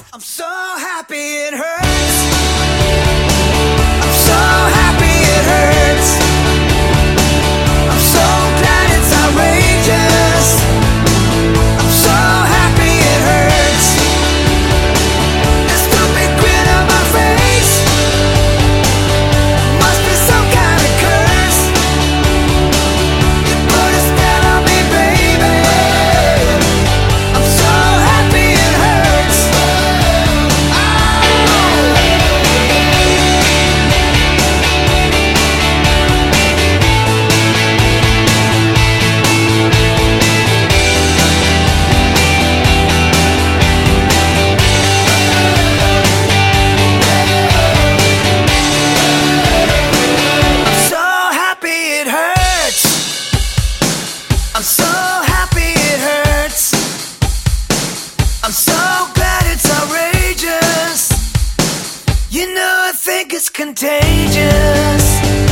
I'm so happy it hurts. I'm so happy it hurts. I'm so glad it's outrageous. I'm so happy it hurts. The stupid grin on my face must be some kind of curse. You put a spell on me, baby. I'm so happy it hurts. I'm so happy it hurts. I'm so happy it hurts. I'm so glad it's outrageous. You know I think it's contagious.